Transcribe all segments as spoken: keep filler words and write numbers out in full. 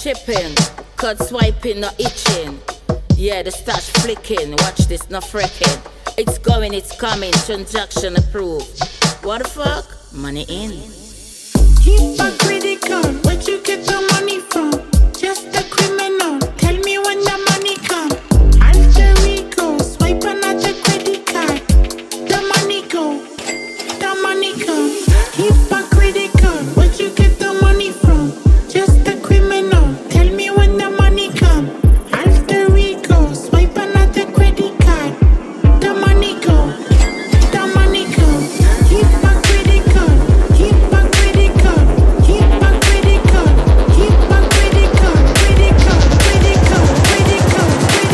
chipping, card swiping, not itching. Yeah, the stash flicking, watch this, not frecking. It's going, it's coming, transaction approved. What the fuck? Money in. Hypocritical, where'd you get the money from? Just a criminal, tell me when the money come. Alter ego, swipe another credit card. The money go, the money come. Hypocritical, where'd you get the money from? Just a criminal, tell me when the money come. Alter ego, swipe another credit card. The money go, the money come. Hypocritical, hypocritical, hypocritical, hypocritical, critical, critical, critical,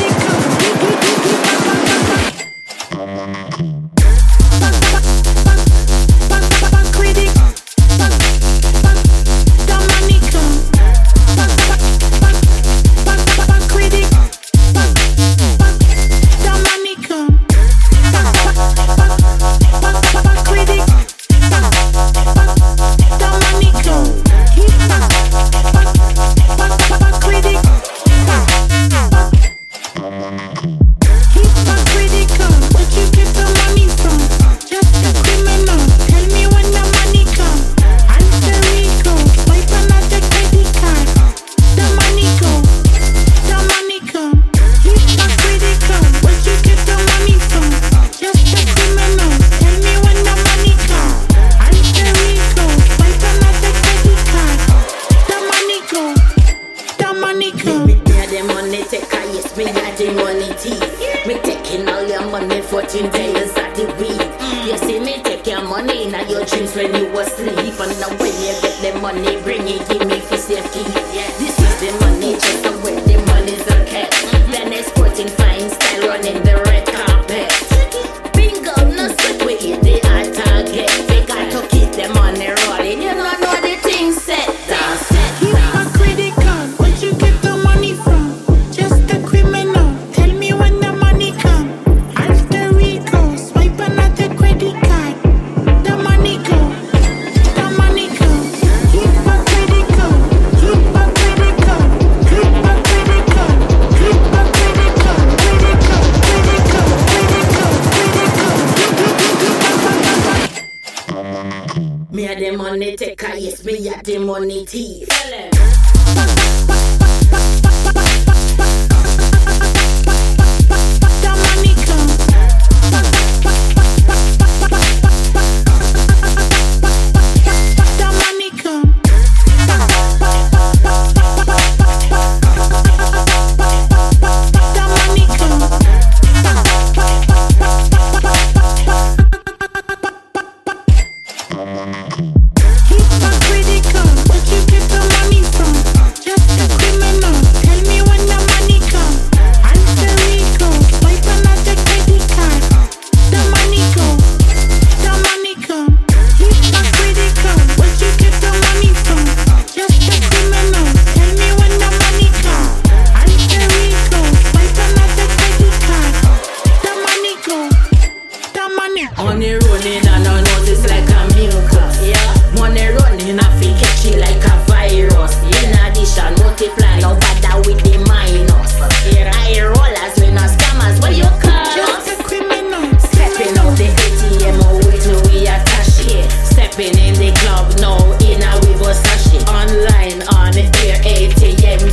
money thief.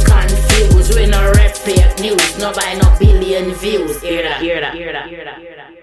No buy no billion views. Hear that, hear that, hear that, hear that, hear that.